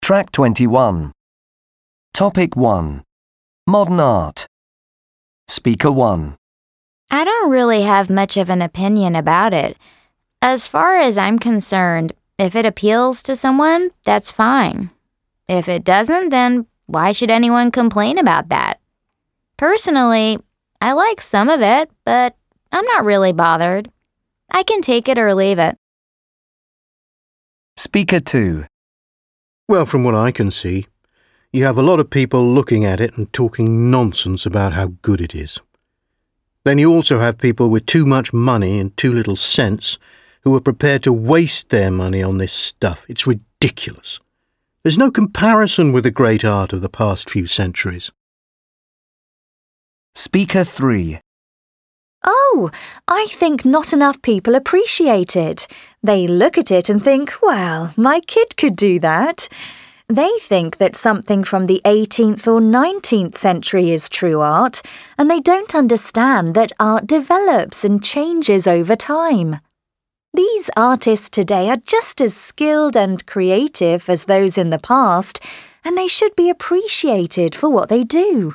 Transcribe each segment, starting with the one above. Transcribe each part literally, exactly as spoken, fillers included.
Track twenty-one. Topic one. Modern art. Speaker one. I don't really have much of an opinion about it. As far as I'm concerned, if it appeals to someone, that's fine. If it doesn't, then why should anyone complain about that? Personally, I like some of it, but I'm not really bothered. I can take it or leave it. Speaker two. Well, from what I can see, you have a lot of people looking at it and talking nonsense about how good it is. Then you also have people with too much money and too little sense who are prepared to waste their money on this stuff. It's ridiculous. There's no comparison with the great art of the past few centuries. Speaker three. Oh, I think not enough people appreciate it. They look at it and think, well, my kid could do that. They think that something from the eighteenth or nineteenth century is true art, and they don't understand that art develops and changes over time. These artists today are just as skilled and creative as those in the past, and they should be appreciated for what they do.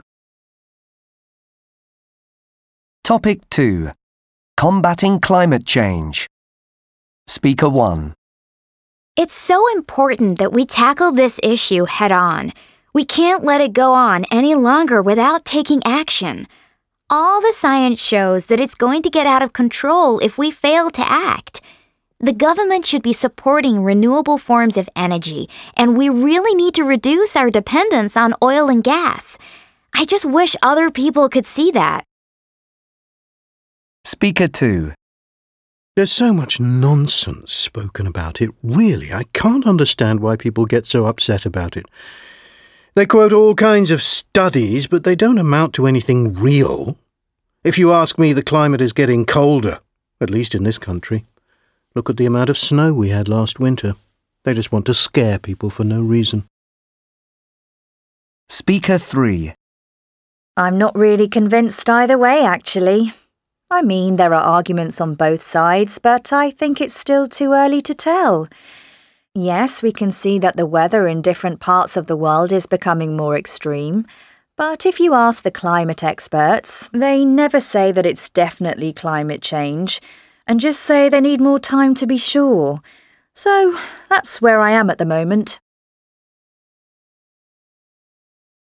Topic two. Combating climate change. Speaker one. It's so important that we tackle this issue head on. We can't let it go on any longer without taking action. All the science shows that it's going to get out of control if we fail to act. The government should be supporting renewable forms of energy, and we really need to reduce our dependence on oil and gas. I just wish other people could see that. Speaker two. There's so much nonsense spoken about it. Really, I can't understand why people get so upset about it. They quote all kinds of studies, but they don't amount to anything real. If you ask me, the climate is getting colder, at least in this country. Look at the amount of snow we had last winter. They just want to scare people for no reason. Speaker three. I'm not really convinced either way, actually. I mean, there are arguments on both sides, but I think it's still too early to tell. Yes, we can see that the weather in different parts of the world is becoming more extreme, but if you ask the climate experts, they never say that it's definitely climate change, and just say they need more time to be sure. So that's where I am at the moment.